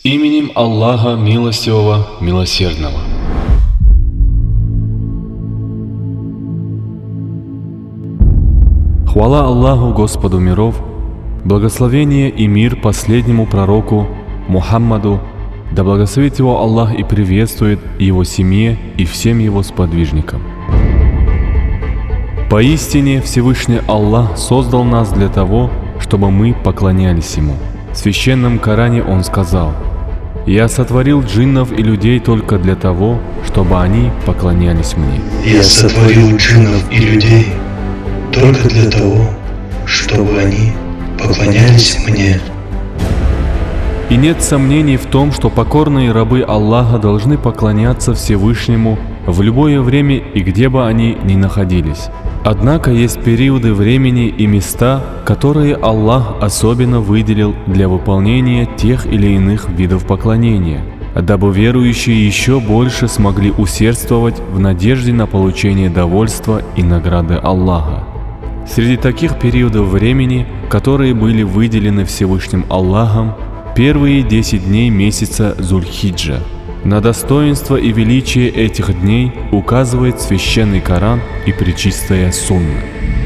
именем Аллаха Милостивого, Милосердного. Хвала Аллаху, Господу миров, благословение и мир последнему пророку Мухаммаду, да благословит его Аллах и приветствует его семье и всем его сподвижникам. Поистине Всевышний Аллах создал нас для того, чтобы мы поклонялись Ему. В священном Коране Он сказал: «Я сотворил джиннов и людей только для того, чтобы они поклонялись Мне». Я сотворил джиннов и людей только для того, чтобы они поклонялись Мне. И нет сомнений в том, что покорные рабы Аллаха должны поклоняться Всевышнему в любое время и где бы они ни находились. Однако есть периоды времени и места, которые Аллах особенно выделил для выполнения тех или иных видов поклонения, дабы верующие еще больше смогли усердствовать в надежде на получение довольства и награды Аллаха. Среди таких периодов времени, которые были выделены Всевышним Аллахом, первые 10 дней месяца Зуль-Хиджа. На достоинство и величие этих дней указывает священный Коран и пречистая Сунна.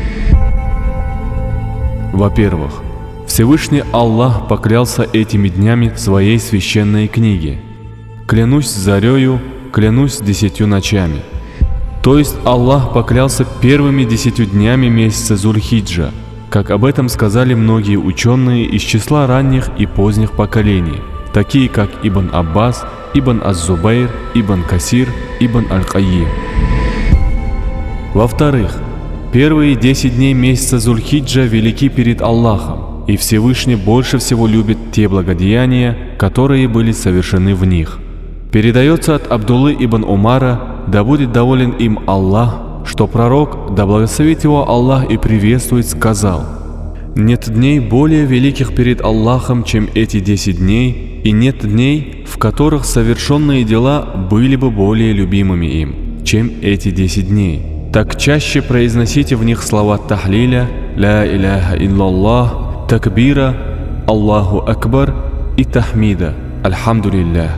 Во-первых, Всевышний Аллах поклялся этими днями в своей священной книге: «Клянусь зарею, клянусь 10 ночами». То есть Аллах поклялся первыми 10 днями месяца Зуль-Хиджа, как об этом сказали многие ученые из числа ранних и поздних поколений, такие как Ибн Аббас, Ибн Аз-Зубайр, Ибн Касир, Ибн Аль-Кайим. Во-вторых, первые 10 дней месяца Зуль-Хиджа велики перед Аллахом, и Всевышний больше всего любит те благодеяния, которые были совершены в них. Передается от Абдуллы ибн Умара, да будет доволен им Аллах, что пророк, да благословит его Аллах и приветствует, сказал: «Нет дней более великих перед Аллахом, чем эти 10 дней, и нет дней, в которых совершенные дела были бы более любимыми им, чем эти 10 дней. Так чаще произносите в них слова тахлиля, ля иляха иллаллах, такбира, Аллаху акбар и тахмида, альхамдулиллах».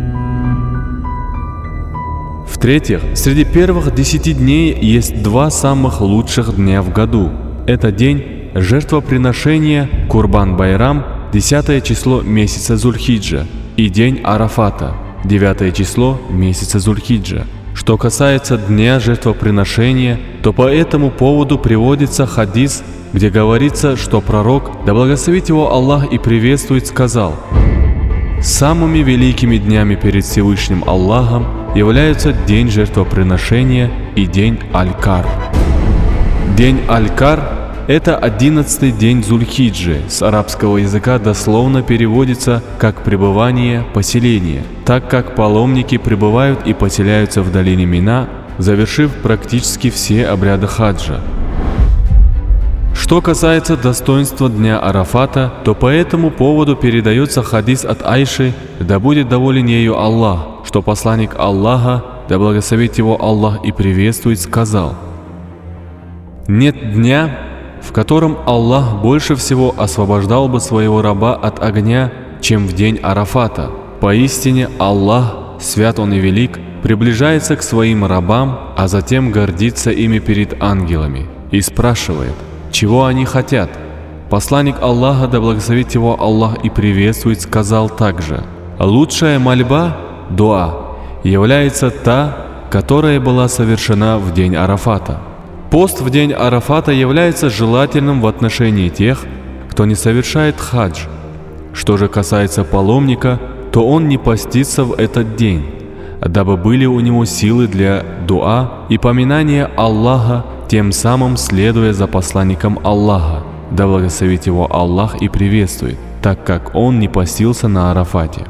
В-третьих, среди первых 10 дней есть 2 самых лучших дня в году. Это день жертвоприношения Курбан-Байрам, 10 число месяца Зуль-Хиджа, и день Арафата, 9 число месяца Зуль-Хиджа. Что касается дня жертвоприношения, то по этому поводу приводится хадис, где говорится, что пророк, да благословит его Аллах и приветствует, сказал: «Самыми великими днями перед Всевышним Аллахом являются день жертвоприношения и день Аль-Кар». День Аль-Кар – это 11-й день Зуль-Хиджи, с арабского языка дословно переводится как «пребывание, поселение», так как паломники пребывают и поселяются в долине Мина, завершив практически все обряды хаджа. Что касается достоинства дня Арафата, то по этому поводу передается хадис от Айши, да будет доволен ею Аллах, что посланник Аллаха, да благословит его Аллах и приветствует, сказал: «Нет дня, в котором Аллах больше всего освобождал бы своего раба от огня, чем в день Арафата. Поистине Аллах, свят Он и велик, приближается к своим рабам, а затем гордится ими перед ангелами и спрашивает, чего они хотят. Посланник Аллаха, да благословит его Аллах и приветствует, сказал также: лучшая мольба, дуа, является та, которая была совершена в день Арафата. Пост в день Арафата является желательным в отношении тех, кто не совершает хадж. Что же касается паломника, то он не постится в этот день, дабы были у него силы для дуа и поминания Аллаха, тем самым следуя за посланником Аллаха, да благословит его Аллах и приветствует, так как он не постился на Арафате.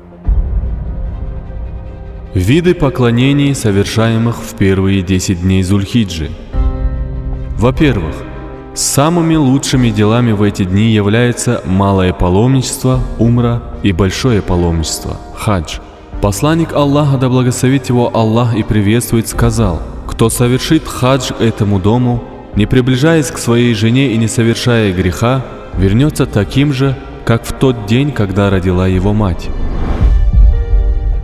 Виды поклонений, совершаемых в первые 10 дней Зуль-Хиджи. Во-первых, самыми лучшими делами в эти дни является малое паломничество, умра, и большое паломничество, хадж. Посланник Аллаха, да благословит его Аллах и приветствует, сказал: «Кто совершит хадж этому дому, не приближаясь к своей жене и не совершая греха, вернется таким же, как в тот день, когда родила его мать».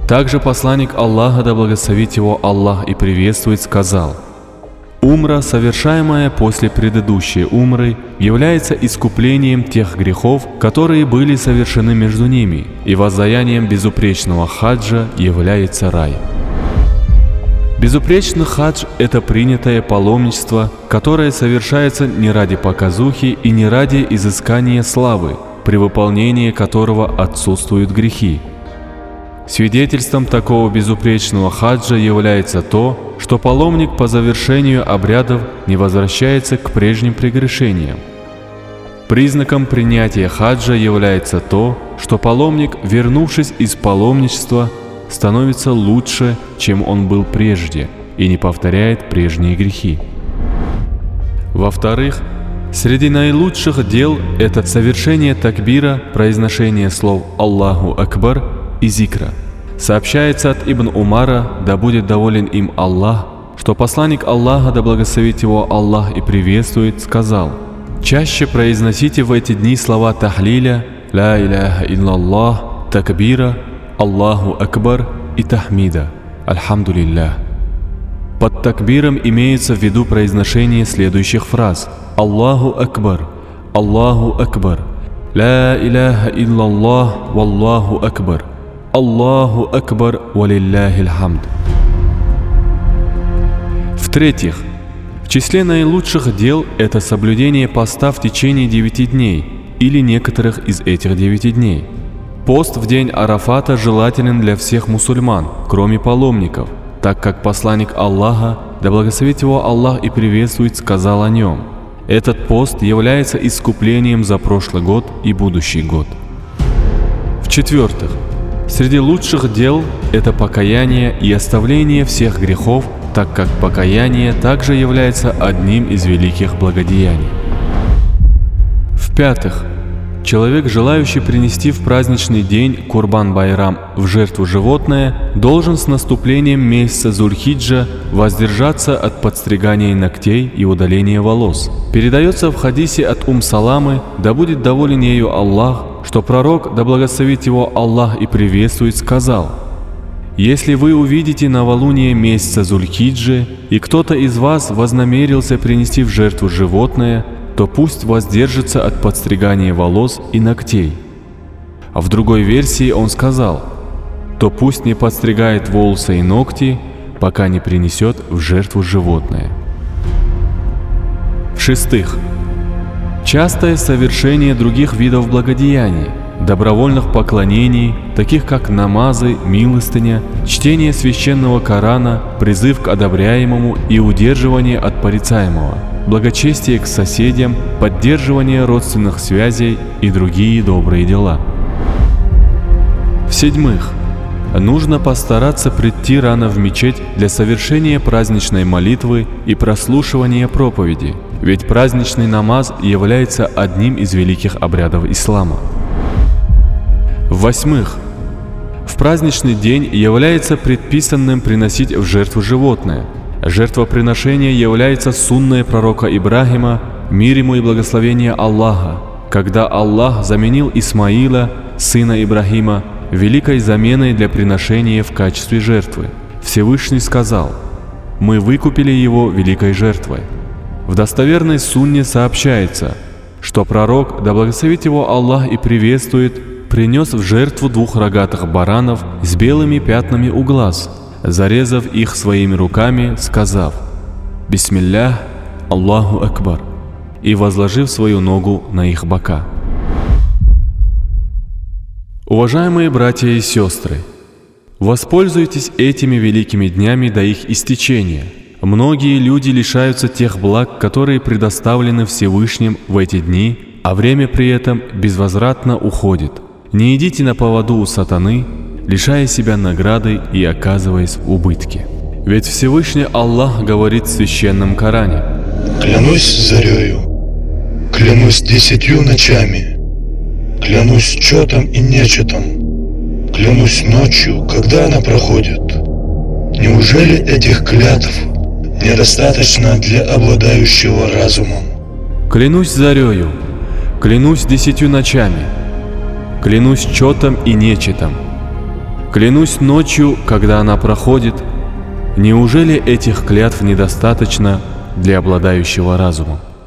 Также посланник Аллаха, да благословит его Аллах и приветствует, сказал: «Умра, совершаемая после предыдущей умры, является искуплением тех грехов, которые были совершены между ними, и воздаянием безупречного хаджа является рай». Безупречный хадж – это принятое паломничество, которое совершается не ради показухи и не ради изыскания славы, при выполнении которого отсутствуют грехи. Свидетельством такого безупречного хаджа является то, что паломник по завершению обрядов не возвращается к прежним прегрешениям. Признаком принятия хаджа является то, что паломник, вернувшись из паломничества, становится лучше, чем он был прежде, и не повторяет прежние грехи. Во-вторых, среди наилучших дел это совершение такбира, произношение слов «Аллаху Акбар» и зикра. Сообщается от Ибн Умара, да будет доволен им Аллах, что посланник Аллаха, да благословит его Аллах и приветствует, сказал: «Чаще произносите в эти дни слова тахлиля, ля иляха илляллах, такбира, Аллаху Акбар и тахмида, Альхамдулиллах». Под такбиром имеется в виду произношение следующих фраз: «Аллаху Акбар, Аллаху Акбар, ля иляха илляллах, валлаху Акбар, Аллаху Акбар, валилляхил хамд». В-третьих, в числе наилучших дел это соблюдение поста в течение 9 дней или некоторых из этих 9 дней. Пост в день Арафата желателен для всех мусульман, кроме паломников, так как посланник Аллаха, да благословит его Аллах и приветствует, сказал о нем: «Этот пост является искуплением за прошлый год и будущий год». В-четвертых, среди лучших дел это покаяние и оставление всех грехов, так как покаяние также является одним из великих благодеяний. В-пятых, человек, желающий принести в праздничный день Курбан-Байрам в жертву животное, должен с наступлением месяца Зуль-Хиджа воздержаться от подстригания ногтей и удаления волос. Передается в хадисе от Саламы, да будет доволен ею Аллах, что пророк, да благословит его Аллах и приветствует, сказал: «Если вы увидите новолуние месяца Зуль-Хиджи, и кто-то из вас вознамерился принести в жертву животное, то пусть воздержится от подстригания волос и ногтей». А в другой версии он сказал: «То пусть не подстригает волосы и ногти, пока не принесет в жертву животное». В-шестых, частое совершение других видов благодеяний, добровольных поклонений, таких как намазы, милостыня, чтение священного Корана, призыв к одобряемому и удерживание от порицаемого, благочестие к соседям, поддерживание родственных связей и другие добрые дела. В-седьмых, нужно постараться прийти рано в мечеть для совершения праздничной молитвы и прослушивания проповеди, ведь праздничный намаз является одним из великих обрядов ислама. В-восьмых, в праздничный день является предписанным приносить в жертву животное. Жертвоприношение является сунной пророка Ибрахима, мир ему и благословение Аллаха, когда Аллах заменил Исмаила, сына Ибрахима, великой заменой для приношения в качестве жертвы. Всевышний сказал: «Мы выкупили его великой жертвой». В достоверной сунне сообщается, что пророк, да благословит его Аллах и приветствует, принес в жертву 2 рогатых баранов с белыми пятнами у глаз, зарезав их своими руками, сказав: «Бисмиллях, Аллаху Акбар», и возложив свою ногу на их бока. Уважаемые братья и сестры, воспользуйтесь этими великими днями до их истечения. Многие люди лишаются тех благ, которые предоставлены Всевышним в эти дни, а время при этом безвозвратно уходит. Не идите на поводу у сатаны, лишая себя награды и оказываясь в убытке. Ведь Всевышний Аллах говорит в священном Коране: «Клянусь зарею, клянусь 10 ночами, клянусь чётом и нечетом, клянусь ночью, когда она проходит. Неужели этих клятв недостаточно для обладающего разумом?» Клянусь зарею, клянусь 10 ночами, клянусь чётом и нечетом, Клянусь ночью, когда она проходит. Неужели этих клятв недостаточно для обладающего разумом?